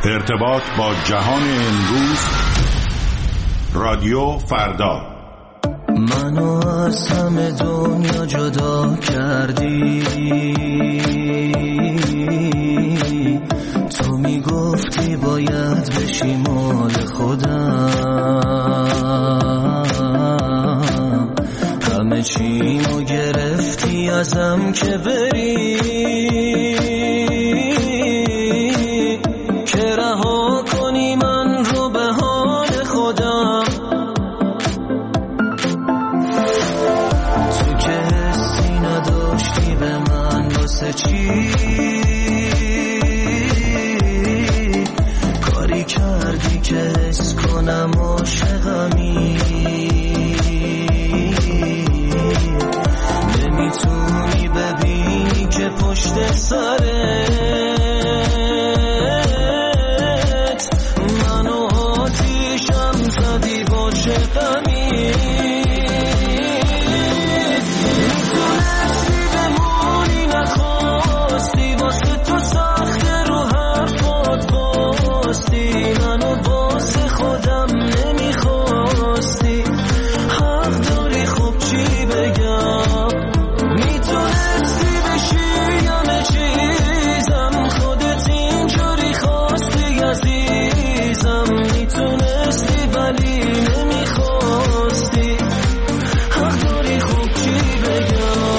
ارتباط با جهان امروز. رادیو فردا. منو از همه دنیا جدا کردی، تو میگفتی باید بشی مال خودم، همه چیمو گرفتی ازم که بری، که رها کنی من رو به حال خودم. تو که حسی نداشتی به من واسه چی، کاری کردی که حس کنم عاشقمی، نمیتونی ببینی که پشت سرت منو آتیشم زدی با چقمی. میتونستی بمونی نخواستی، واسه تو سخته رو حرفات باستی، منو واسه خودم نمیخواستی، حق داری خب چی بگم. میتونستی بشی همه چیزم، خودت اینجوری خواستی عزیزم، میتونستی ولی نمیخواستی، حق داری خب چی بگم.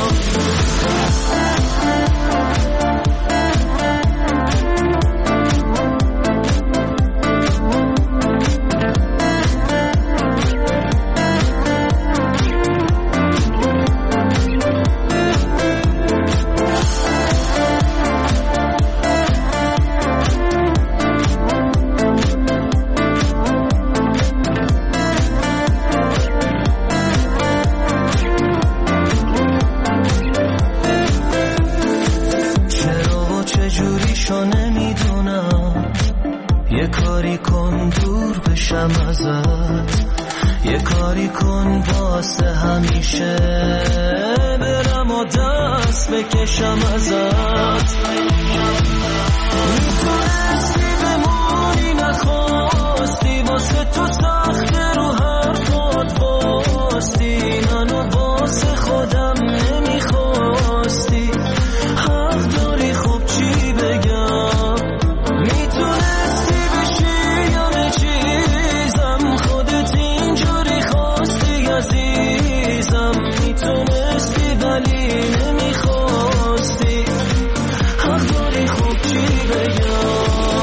چجوریشو نمیدونم، یه کاری کن دور بشم ازت، یه کاری کن واسه همیشه برم و دست بکشم ازت. میتونستی بمونی نخواستی، واسه تو سخته رو حرفات باستی، منو واسه خودم نمیخواستی، حق داری خب چی بگم. میتونستی بشی همه چیزم، خودت اینجوری خواستی عزیزم، میتونستی ولی نمیخواستی، حق داری خب چی بگم.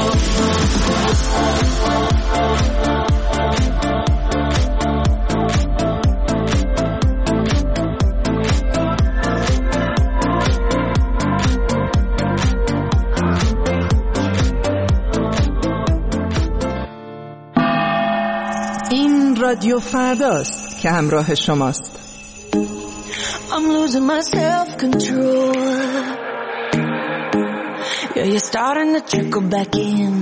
این رادیو فرداست که همراه شماست. I'm losing my self-control. Yeah, you're starting to trickle back in,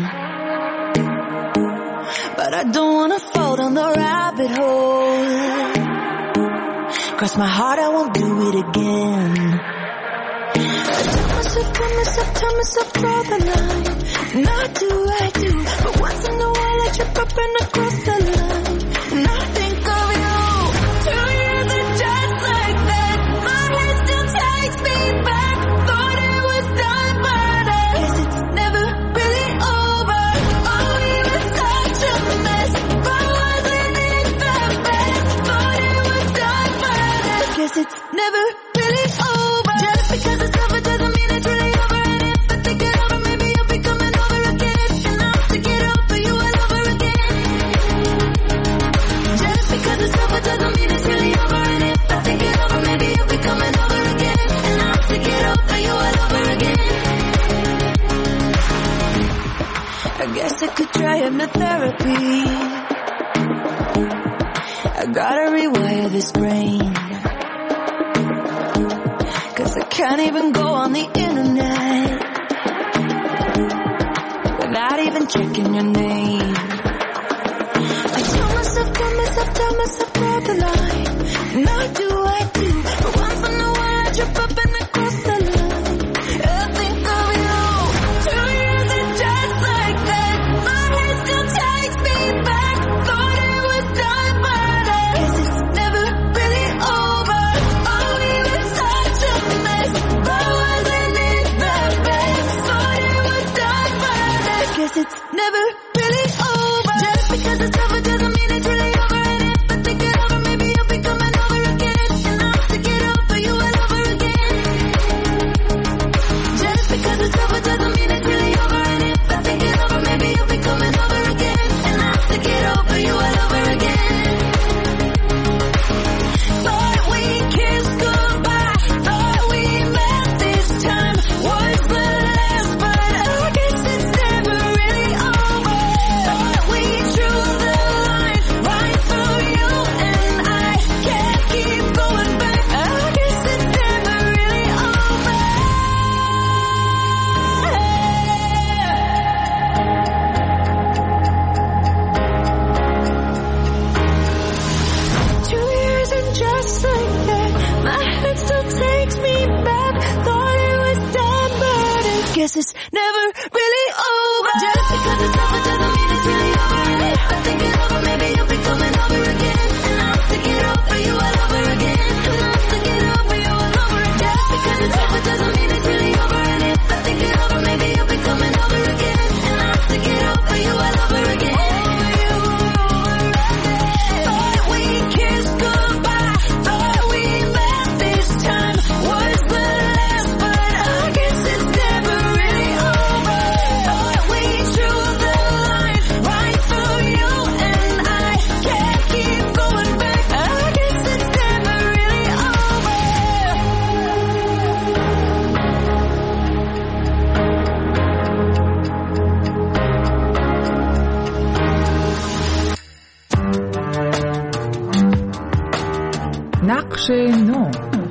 but I don't wanna fall down the rabbit hole. Cross my heart, I won't do it again. I tell myself, draw the line. Not do I do, but once in a while I trip up and I cross the line. And I think of you, 2 years and just like that, my head still takes me back. Thought it was done, but I guess it's never really over. Oh, we were such a mess, but wasn't it the best? Thought it was done, but I guess it's never really over. Just because it's over doesn't mean it's really over. And if I think it over, maybe you'll be coming over again, and I'll take it over you all over again. Just because it's over doesn't mean it's really over. And if I think it over, maybe you'll be coming over again, and I'll take it over you all over again. I guess I could try hypnotherapy. I gotta rewire this brain, 'cause I can't even go on the internet without even checking your name. I tell myself, draw the line. Not do I do, but once in a while I trip up and I cross the line. I think of you, 2 years and just like never really over. Just because it's over doesn't mean it's really over. And if I think it over, maybe you'll be coming over again. And I'll think it over you all over again. Just because it's over doesn't mean it's really over. And if I think it over, maybe you'll be coming over again. And I'll think it over you all over again. Thought we kissed goodbye, thought we met this time was the last, but I guess it's never really over. Thought we drew the line right through you and I can't keep going back. I guess it's never really over. 2 years and just like that, my head still takes me back. Thought it was done, but I guess it's never really over. Just because it's over doesn't mean it's really over. And if I think it over, maybe you'll be coming over again. And I'll think it over you all over again. And I'll think it over you all over again. Just because it's over doesn't mean it's really over. And if I think it over, maybe you'll be coming over again. And I'll think it over you all over again. Thought we kissed goodbye, thought we met this time was the last, but I guess it's never really over. Thought we drew the line right through you and I can't keep going back. I guess it's never really over. نقش نو.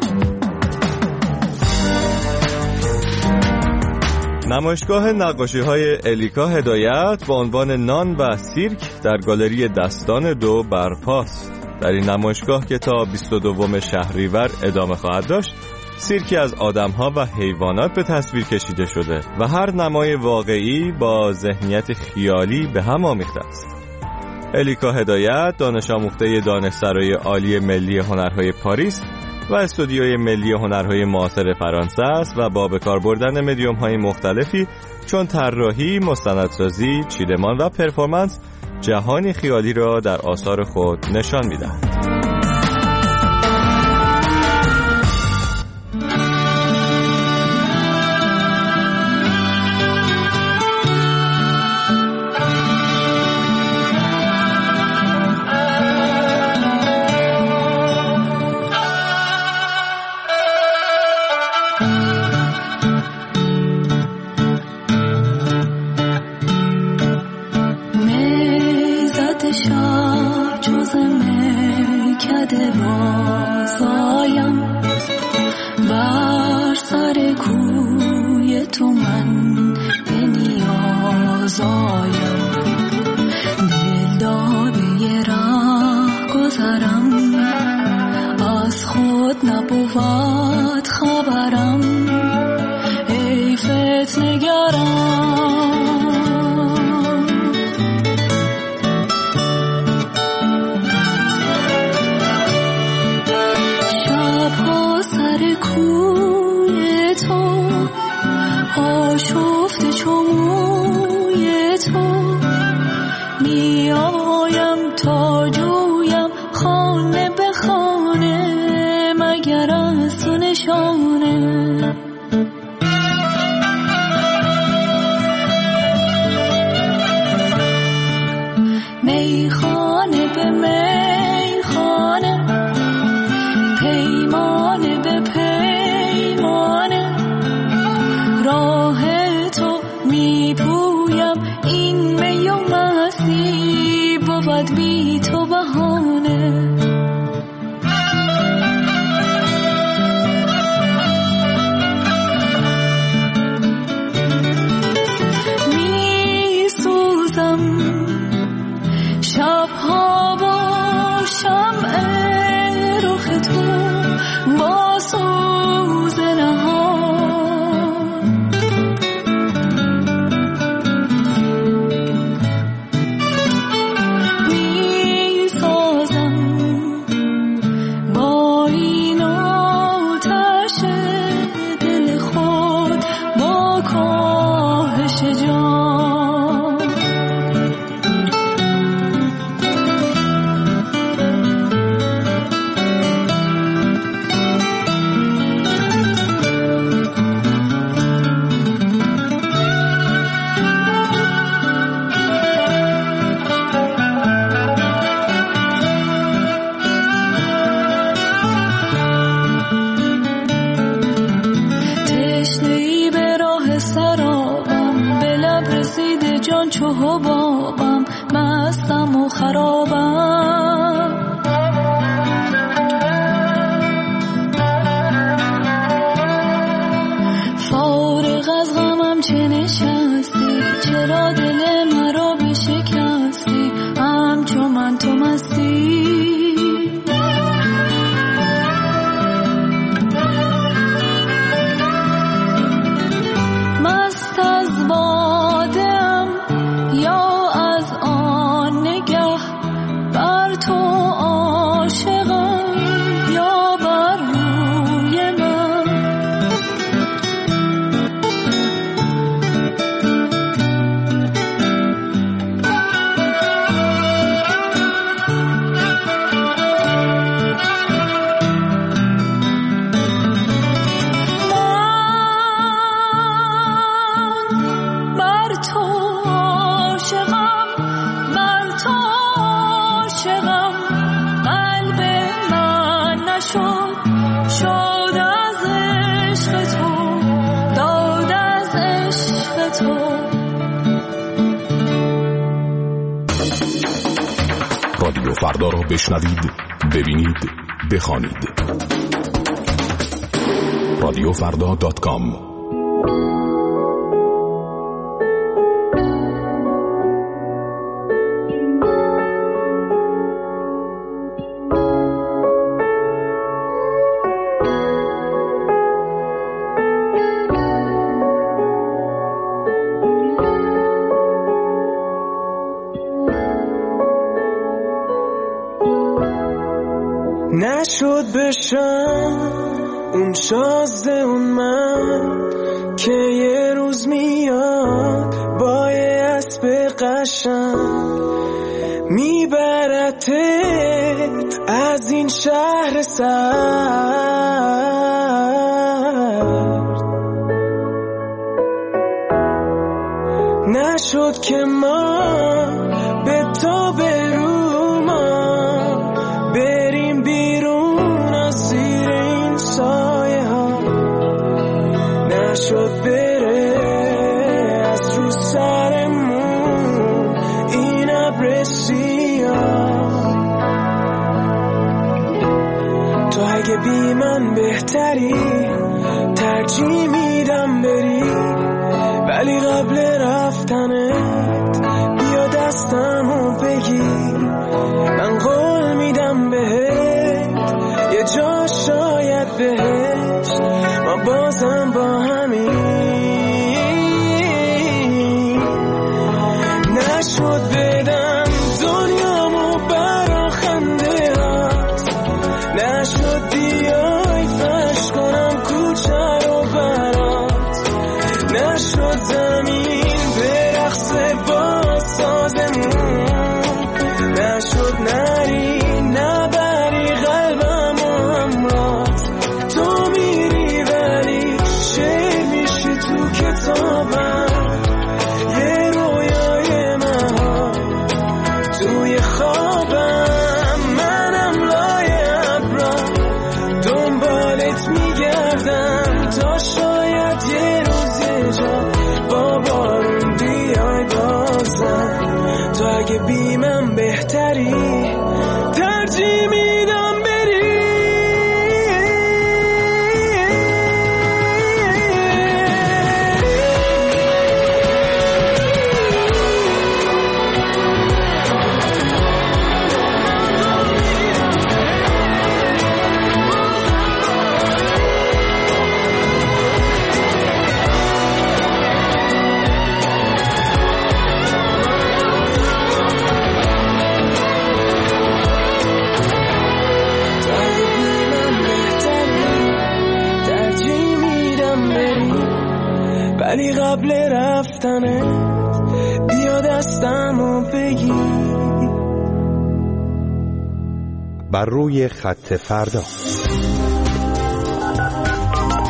نمایشگاه نقاشی‌های الیکا هدایت با عنوان نان و سیرک در گالری دستان 2 برپاست. در این نمایشگاه که تا 22 شهریور ادامه خواهد داشت، سیرکی از آدم‌ها و حیوانات به تصویر کشیده شده و هر نمای واقعی با ذهنیت خیالی به هم آمیخته است. الیکا هدایت دانش آموخته دانشسرای عالی ملی هنرهای پاریس و استودیوی ملی هنرهای معاصر فرانسه است و با به کار بردن مدیوم‌های مختلفی چون طراحی، مستندسازی، چیدمان و پرفورمنس جهانی خیالی را در آثار خود نشان می‌دهد. جان چو حبابم، مستم و خرابم. فارغ از غمم چه نشستی، چرا دل مرا بشکستی، همچو من تو مستی. مست از بادم یا از آن نگه، بر تو عاشقم یا بر روی من. رادیو فردا را بشنوید، ببینید، بخوانید. radiofrda.com. نشد بشم اون شازده اون من که یه روز میاد با یه اسب قشنگ، میبرتت از این شهر سرد. نشد که ما به تو بریم، بریم بیرون از زیر این سایه ها. نشد بره از رو سرمون این ابر سیاه. تو اگه بی من بهتری ترجیح میدم بری، ولی قبل رفتنت بیا دستمو بگیر. من قول میدم بهت یه جا شاید بهشت، ما بازم با همین. نشد بدم دنیامو برا خنده هات، نشد بیای فش کنم کوچه رو برات، نشد زمین برقصه با سازمون، نشد نری نبری قلبم و همرات. تو میری ولی شعر میشی تو کتابم، یه رویای مهار توی خوابم. منم لای ابرا دنبالت میگردم تا شاید یه روز یه جا با بارون بیای بازم. تو اگه بی من بهتری ترجیح میدم بری. ولی قبل رفتنه بیا دستمو بگیر. بر روی خط فردا.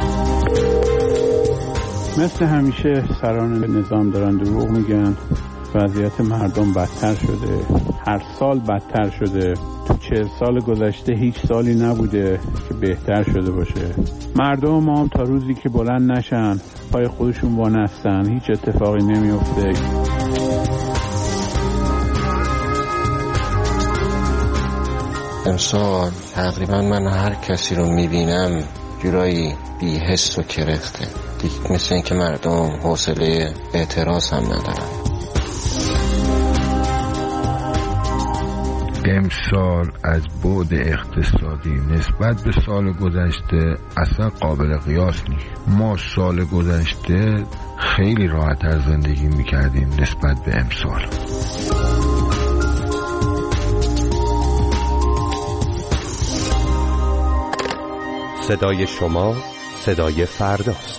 مثل همیشه سران نظام دارن دروغ میگن وضعیت مردم بدتر شده، هر سال بدتر شده. تو 40 سال گذشته هیچ سالی نبوده که بهتر شده باشه. مردم ما هم تا روزی که بلند نشن، پای خودشون وانستن، هیچ اتفاقی نمیفته. امسال تقریبا من هر کسی رو میبینم جورایی بی حس و کرخته دیگه، مثل این که مردم حوصله اعتراض هم ندارن. امسال از بعد اقتصادی نسبت به سال گذشته اصلا قابل قیاس نیست. ما سال گذشته خیلی راحت‌تر زندگی میکردیم نسبت به امسال. صدای شما صدای فرداست.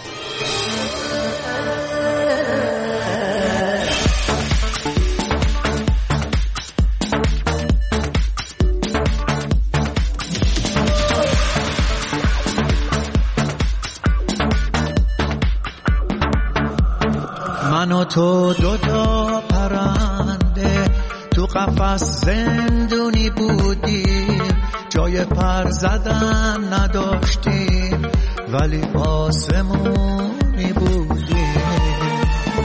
من و تو دوتا پرنده تو قفس زندونی بودیم، جای پر زدن نداشتیم ولی آسمونی بودیم.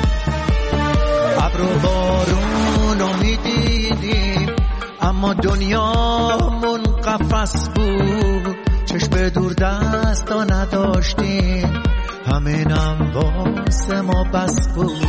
ابر و بارونو میدیدیم اما دنیامون قفس بود، چشم دور دستا نداشتیم، همینم واسه ما بس بود.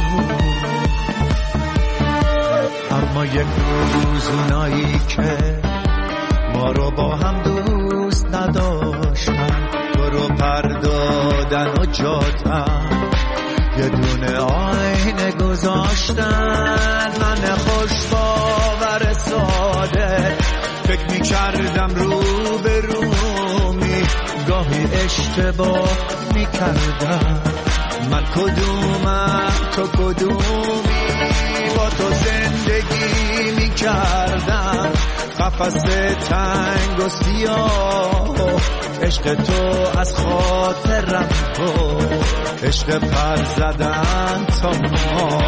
اما یک روز اونایی که ما رو با هم دوست نداشتن، تو رو پردادن و جاتن، یه دونه آینه گذاشتن. من خوش باور ساده فکر میکردم رو به رومی، گاهی اشتباه میکردم. من کدومم تو کدومی، با تو زندگی میکردم قفس تنگ و سیاه. عشق تو از خاطرم بود، عشق پر زدن تا ما.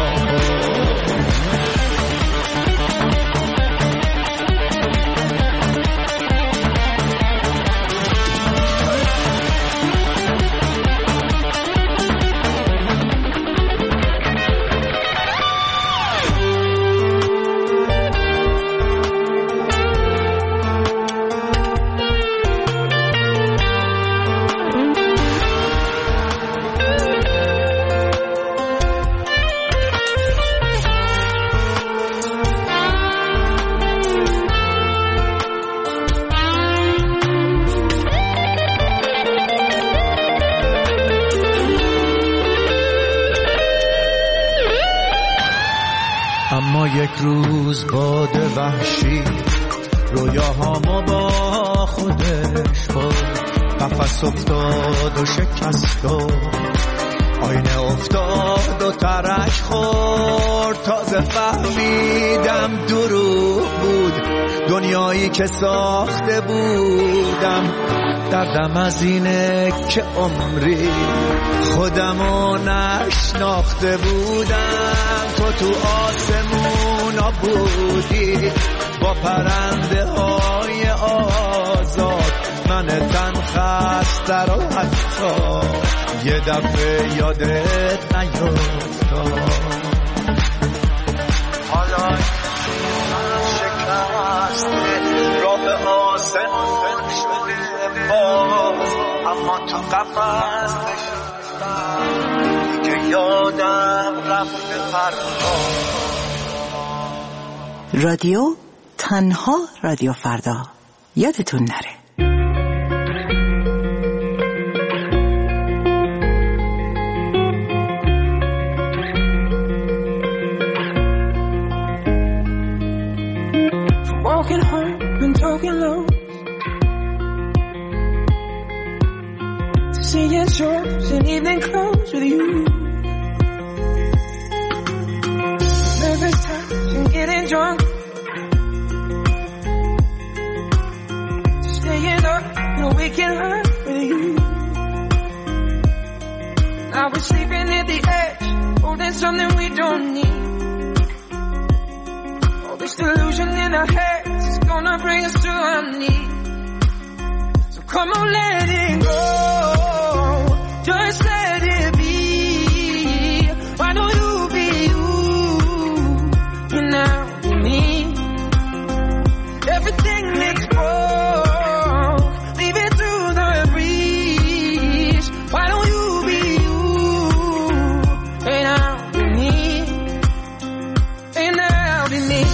اما یک روز باد وحشی رویاهامو با خودش برد، قفس افتاد و شکست و آینه افتاد و ترک خورد. تازه فهمیدم دروغ بود دنیایی که ساخته بودم. دردم از اینه که عمری خودمو نشناخته بودم. تو آسمونا بودی با پرنده های آزاد، من تن خسته رو حتی یه دفعه یادت نیفتاد. حالا شکسته راه به آسمون شده باز، اما تو قفس نشستم که یادم رفته فردا. رادیو تنها رادیو فردا، یادتون نره. Walking home and talking low, seeing shows and evening clothes with you, nervous times and getting drunk, staying up in a weekend hunt with you. Now we're sleeping at the edge, holding something we don't need. This delusion in our heads is gonna bring us to our knees. So come on, let it go. Just let it be. Why don't you be you? You're now with me. Everything that's broke, leave it to the breeze. Why don't you be you? And I'll be me. And I'll be me.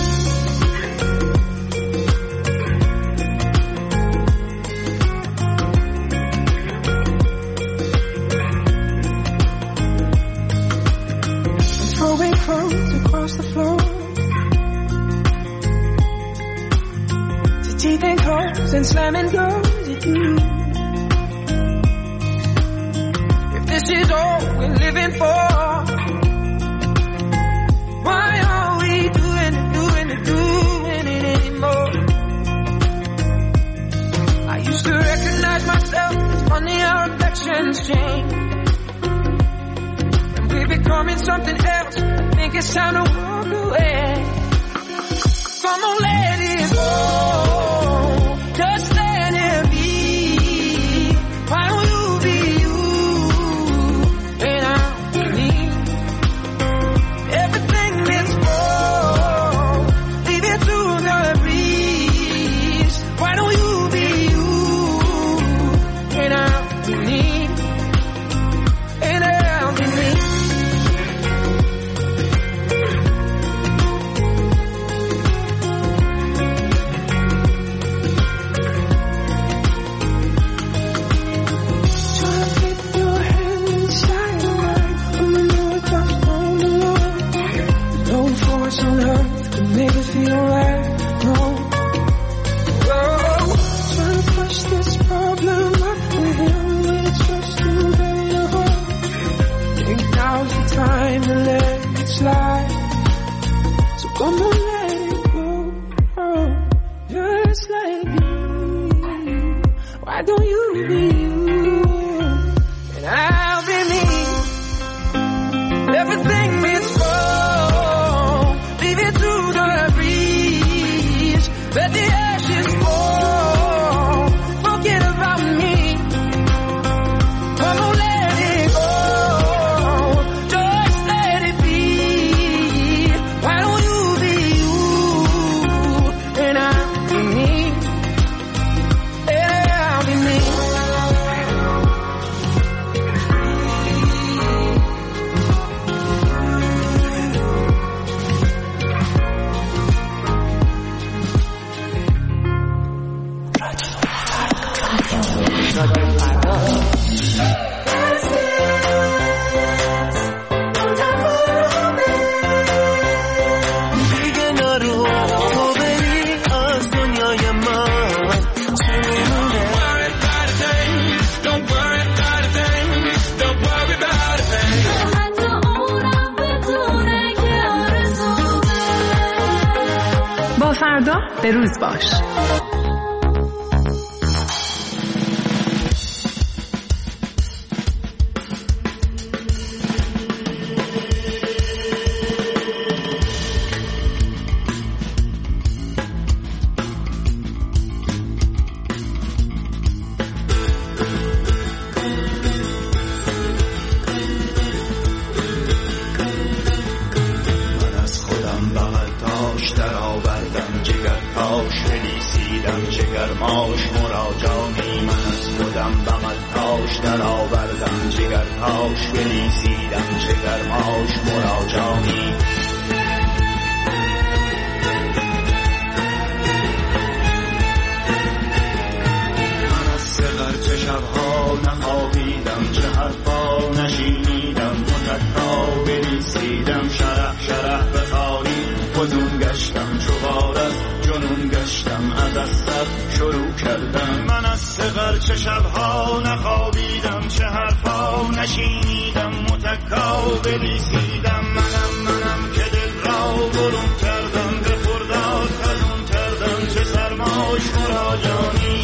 Throwing clothes across the floor, to teeth and claws and slamming doors at you. If this is all we're living for, why are we doing it anymore? I used to recognize myself, it's funny how reflections change. We're becoming something else. I think it's time to walk away. Come on, let it go. Just let it be. Why don't you be you? And I'll be me. Everything that's broke, leave it to the breeze. Why don't you be you? And I'll be me. And I'll be me. On earth to make us feel right. No, trying to push this problem up the hill when it's just too late to hold. Think now's the time to let it slide. So come on, let it go. Oh, just let it be. Why don't you be you? And I'll be me. Everything is wrong. Leave it to the breeze. Let the ashes fall. Forget about me. Come on, let it go. Just let it be. Why don't you be you? And I'll be me. And I'll be me. با فردا به روز باش. چه شبها نخوابیدم، چه حرفا نشینیدم، متکا بلیسیدم. منم که دل را برون کردم، به خرداد خزون کردم، چه سرماش مراجانی.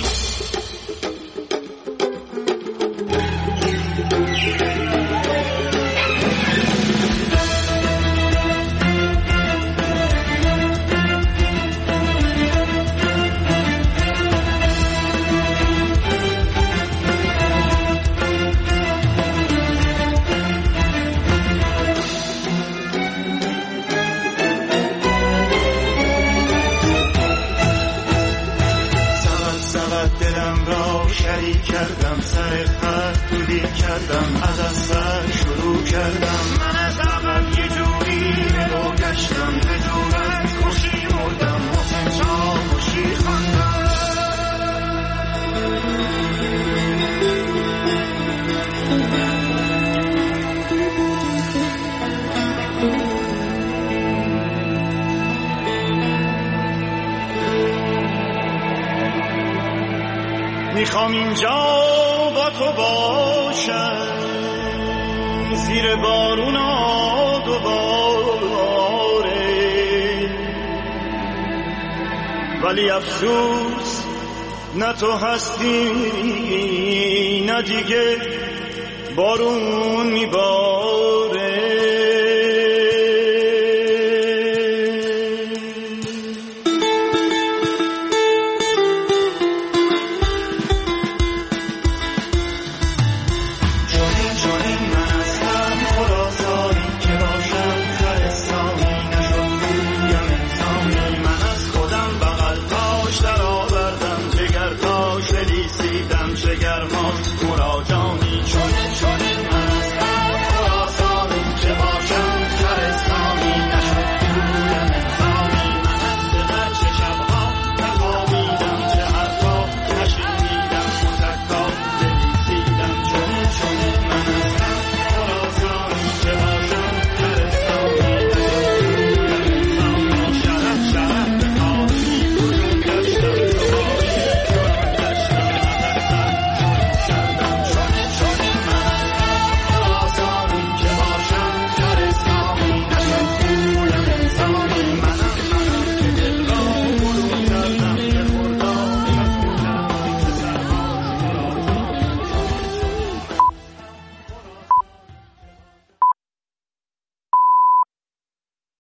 را شریک کردم، سر خط تولی کردم، از سر شروع کردم. من از اول یه جوری رو گشتم، به جورت خوشی مردم، حسین شاه خوشی خواندم. میخوام اینجا با تو باشم، زیر بارونا دوباره، ولی افسوس نه تو هستی نه دیگه بارون میباره.